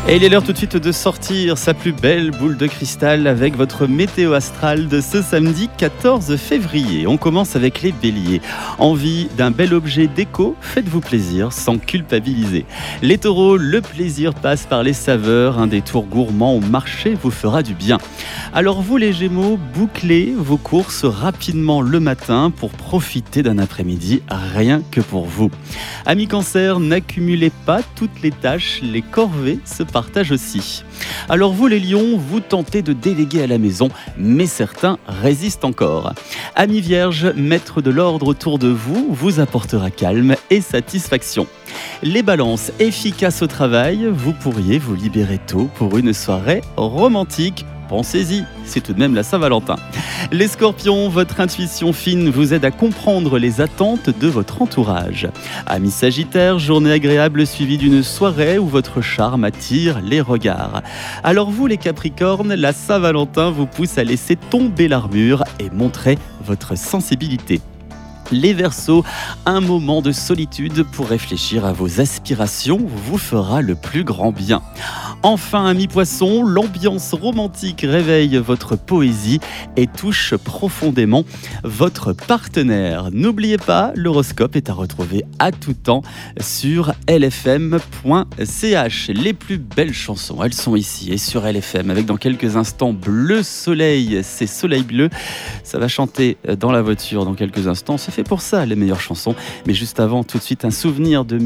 Et il est l'heure tout de suite de sortir sa plus belle boule de cristal avec votre météo astrale de ce samedi 14 février. On commence avec les béliers. Envie d'un bel objet déco? Faites-vous plaisir sans culpabiliser. Les taureaux, le plaisir passe par les saveurs. Un détour gourmand au marché vous fera du bien. Alors vous les gémeaux, bouclez vos courses rapidement le matin pour profiter d'un après-midi rien que pour vous. Amis cancer, n'accumulez pas toutes les tâches, les corvées se partagent aussi. Alors vous les lions, vous tentez de déléguer à la maison, mais certains résistent encore. Amis vierges, mettre de l'ordre autour de vous vous apportera calme et satisfaction. Les balances, efficaces au travail, vous pourriez vous libérer tôt pour une soirée romantique. Pensez-y, c'est tout de même la Saint-Valentin. Les scorpions, votre intuition fine vous aide à comprendre les attentes de votre entourage. Amis sagittaires, journée agréable suivie d'une soirée où votre charme attire les regards. Alors vous les capricornes, la Saint-Valentin vous pousse à laisser tomber l'armure et montrer votre sensibilité. Les Verseaux, un moment de solitude pour réfléchir à vos aspirations vous fera le plus grand bien. Enfin, amis poissons, l'ambiance romantique réveille votre poésie et touche profondément votre partenaire. N'oubliez pas, l'horoscope est à retrouver à tout temps sur lfm.ch. Les plus belles chansons, elles sont ici et sur LFM, avec dans quelques instants Bleu Soleil, c'est Soleil Bleu. Ça va chanter dans la voiture dans quelques instants. C'est fait pour ça, les meilleures chansons. Mais juste avant, tout de suite, un souvenir de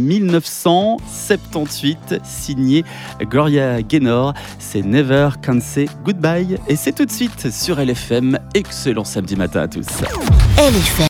1978, signé Gloria Gaynor. C'est Never Can Say Goodbye. Et c'est tout de suite sur LFM. Excellent samedi matin à tous. LFM.